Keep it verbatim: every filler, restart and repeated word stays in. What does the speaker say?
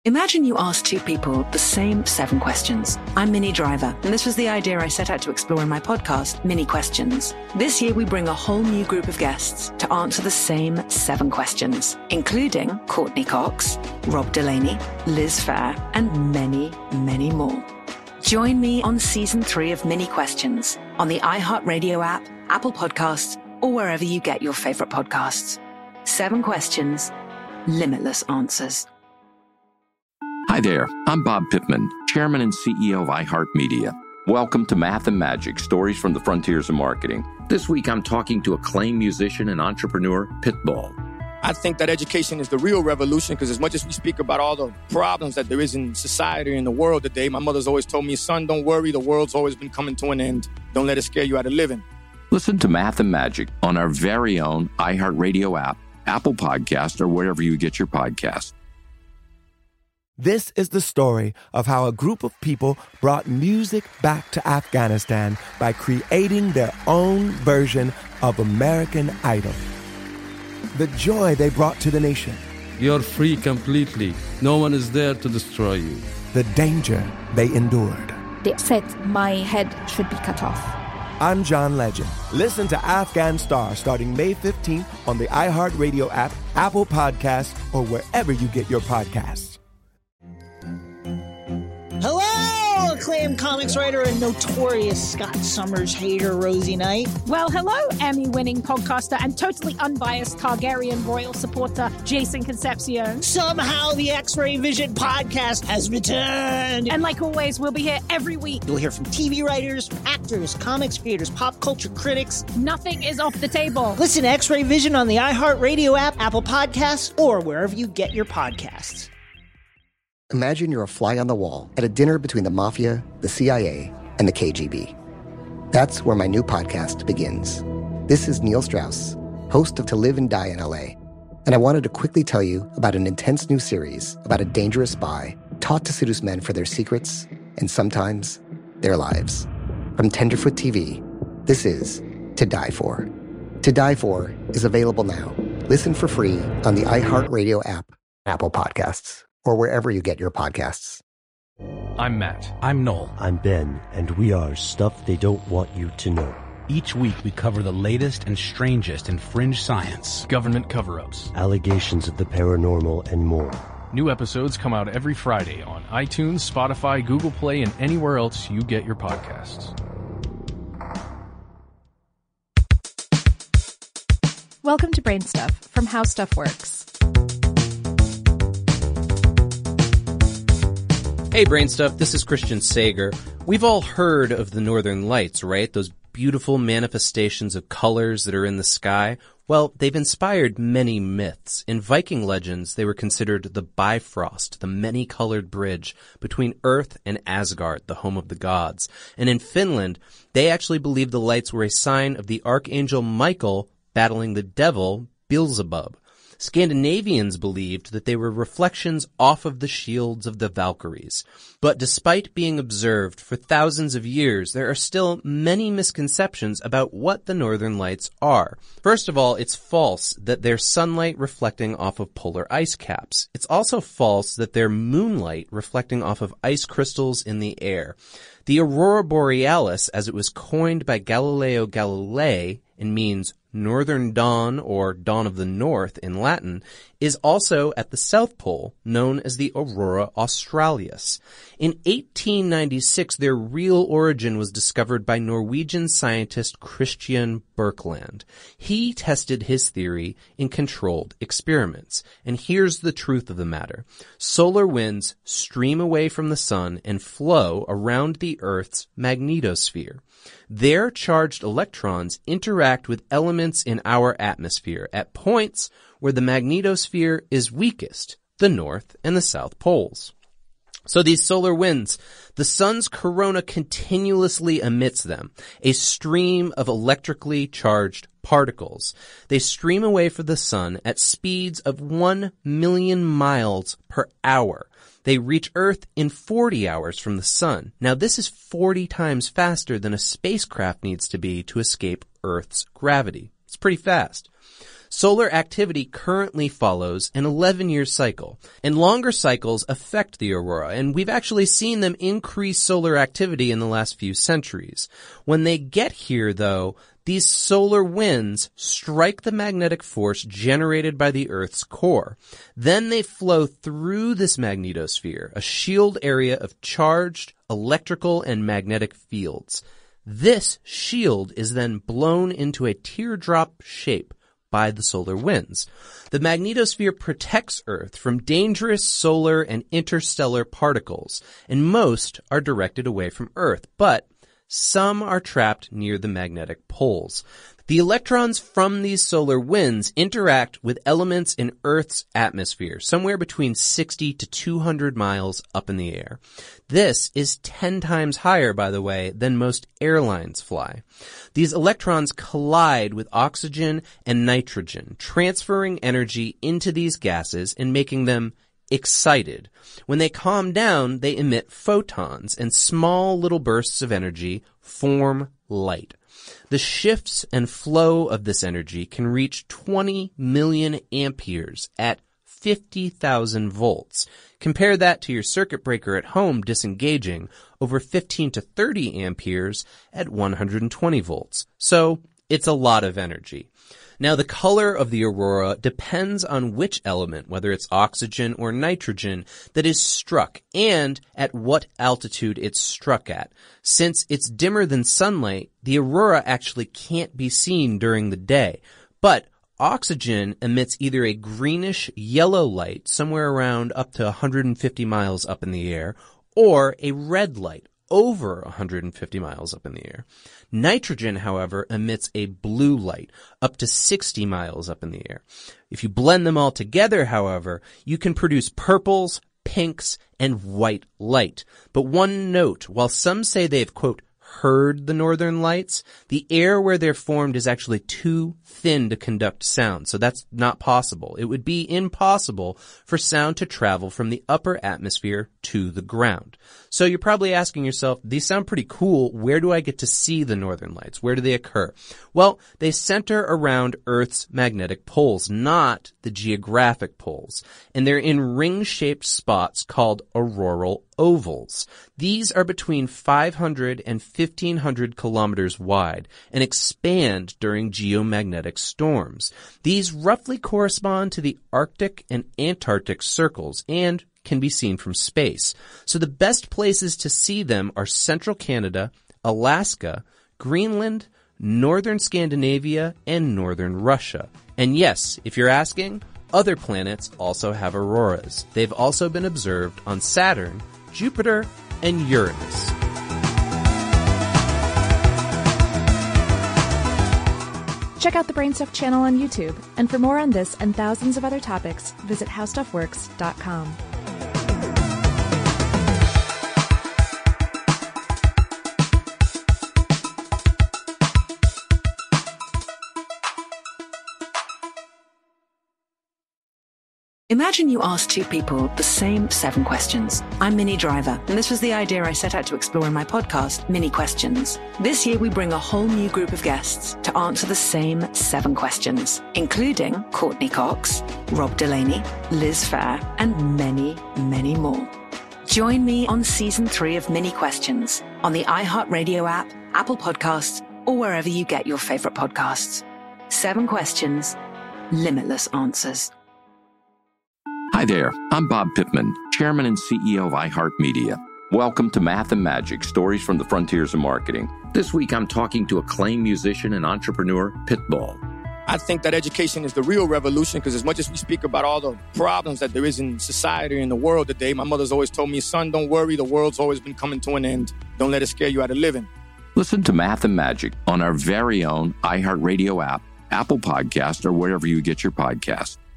Imagine you ask two people the same seven questions. I'm Minnie Driver, and this was the idea I set out to explore in my podcast, Mini Questions. This year, we bring a whole new group of guests to answer the same seven questions, including Courtney Cox, Rob Delaney, Liz Phair, and many, many more. Join me on season three of Mini Questions on the iHeartRadio app, Apple Podcasts, or wherever you get your favorite podcasts. Seven questions, limitless answers. Hi there, I'm Bob Pittman, Chairman and C E O of iHeartMedia. Welcome to Math and Magic, Stories from the Frontiers of Marketing. This week I'm talking to acclaimed musician and entrepreneur, Pitbull. I think that education is the real revolution, because as much as we speak about all the problems that there is in society and the world today, my mother's always told me, son, don't worry, the world's always been coming to an end. Don't let it scare you out of living. Listen to Math and Magic on our very own iHeartRadio app, Apple Podcast, or wherever you get your podcasts. This is the story of how a group of people brought music back to Afghanistan by creating their own version of American Idol. The joy they brought to the nation. You're free completely. No one is there to destroy you. The danger they endured. They said my head should be cut off. I'm John Legend. Listen to Afghan Star starting May fifteenth on the iHeartRadio app, Apple Podcasts, or wherever you get your podcasts. Hello, acclaimed comics writer and notorious Scott Summers hater, Rosie Knight. Well, hello, Emmy-winning podcaster and totally unbiased Targaryen royal supporter, Jason Concepcion. Somehow the X-Ray Vision podcast has returned. And like always, we'll be here every week. You'll hear from T V writers, actors, comics creators, pop culture critics. Nothing is off the table. Listen to X-Ray Vision on the iHeartRadio app, Apple Podcasts, or wherever you get your podcasts. Imagine you're a fly on the wall at a dinner between the Mafia, the C I A, and the K G B. That's where my new podcast begins. This is Neil Strauss, host of To Live and Die in L A, and I wanted to quickly tell you about an intense new series about a dangerous spy taught to seduce men for their secrets and sometimes their lives. From Tenderfoot T V, this is To Die For. To Die For is available now. Listen for free on the iHeartRadio app, Apple Podcasts, or wherever you get your podcasts. I'm Matt. I'm Noel. I'm Ben, and we are Stuff They Don't Want You to Know. Each week we cover the latest and strangest in fringe science, government cover-ups, allegations of the paranormal, and more. New episodes come out every Friday on iTunes, Spotify, Google Play, and anywhere else you get your podcasts. Welcome to Brain Stuff from How Stuff Works. Hey, Brain Stuff, this is Christian Sager. We've all heard of the Northern Lights, right? Those beautiful manifestations of colors that are in the sky. Well, they've inspired many myths. In Viking legends, they were considered the Bifrost, the many-colored bridge between Earth and Asgard, the home of the gods. And in Finland, they actually believed the lights were a sign of the Archangel Michael battling the devil, Beelzebub. Scandinavians believed that they were reflections off of the shields of the Valkyries. But despite being observed for thousands of years, there are still many misconceptions about what the Northern Lights are. First of all, it's false that they're sunlight reflecting off of polar ice caps. It's also false that they're moonlight reflecting off of ice crystals in the air. The Aurora Borealis, as it was coined by Galileo Galilei and means Northern Dawn or Dawn of the North in Latin, is also at the South Pole, known as the Aurora Australis. In eighteen ninety-six, their real origin was discovered by Norwegian scientist Christian Birkeland. He tested his theory in controlled experiments. And here's the truth of the matter. Solar winds stream away from the sun and flow around the Earth's magnetosphere. Their charged electrons interact with elements in our atmosphere at points where the magnetosphere is weakest, the North and the South Poles. So these solar winds, the sun's corona continuously emits them, a stream of electrically charged particles. They stream away from the sun at speeds of one million miles per hour. They reach Earth in forty hours from the sun. Now this is forty times faster than a spacecraft needs to be to escape Earth's gravity. It's pretty fast. Solar activity currently follows an eleven-year cycle, and longer cycles affect the aurora, and we've actually seen them increase solar activity in the last few centuries. When they get here, though, these solar winds strike the magnetic force generated by the Earth's core. Then they flow through this magnetosphere, a shield area of charged electrical and magnetic fields. This shield is then blown into a teardrop shape by the solar winds. The magnetosphere protects Earth from dangerous solar and interstellar particles, and most are directed away from Earth, but some are trapped near the magnetic poles. The electrons from these solar winds interact with elements in Earth's atmosphere, somewhere between sixty to two hundred miles up in the air. This is ten times higher, by the way, than most airlines fly. These electrons collide with oxygen and nitrogen, transferring energy into these gases and making them excited. When they calm down, they emit photons, and small little bursts of energy form light. The shifts and flow of this energy can reach twenty million amperes at fifty thousand volts. Compare that to your circuit breaker at home disengaging over fifteen to thirty amperes at one hundred twenty volts. So it's a lot of energy. Now, the color of the aurora depends on which element, whether it's oxygen or nitrogen, that is struck and at what altitude it's struck at. Since it's dimmer than sunlight, the aurora actually can't be seen during the day. But oxygen emits either a greenish yellow light somewhere around up to one hundred fifty miles up in the air, or a red light over one hundred fifty miles up in the air. Nitrogen, however, emits a blue light up to sixty miles up in the air. If you blend them all together, however, you can produce purples, pinks, and white light. But one note, while some say they've, quote, heard the northern lights, the air where they're formed is actually too thin to conduct sound, so that's not possible. It would be impossible for sound to travel from the upper atmosphere to the ground. So you're probably asking yourself, these sound pretty cool. Where do I get to see the northern lights? Where do they occur? Well, they center around Earth's magnetic poles, not the geographic poles, and they're in ring-shaped spots called auroral ovals. These are between five hundred and fifteen hundred kilometers wide and expand during geomagnetic storms. These roughly correspond to the Arctic and Antarctic circles and can be seen from space. So the best places to see them are central Canada, Alaska, Greenland, northern Scandinavia, and northern Russia. And yes, if you're asking, other planets also have auroras. They've also been observed on Saturn, Jupiter, and Uranus. Check out the Brainstuff channel on YouTube. And for more on this and thousands of other topics, visit how stuff works dot com. Imagine you ask two people the same seven questions. I'm Minnie Driver, and this was the idea I set out to explore in my podcast, Mini Questions. This year, we bring a whole new group of guests to answer the same seven questions, including Courtney Cox, Rob Delaney, Liz Phair, and many, many more. Join me on season three of Mini Questions on the iHeartRadio app, Apple Podcasts, or wherever you get your favorite podcasts. Seven questions, limitless answers. Hi there, I'm Bob Pittman, Chairman and C E O of iHeartMedia. Welcome to Math and Magic, Stories from the Frontiers of Marketing. This week I'm talking to acclaimed musician and entrepreneur, Pitbull. I think that education is the real revolution because as much as we speak about all the problems that there is in society and the world today, my mother's always told me, son, don't worry, the world's always been coming to an end. Don't let it scare you out of living. Listen to Math and Magic on our very own iHeartRadio app, Apple Podcast, or wherever you get your podcasts.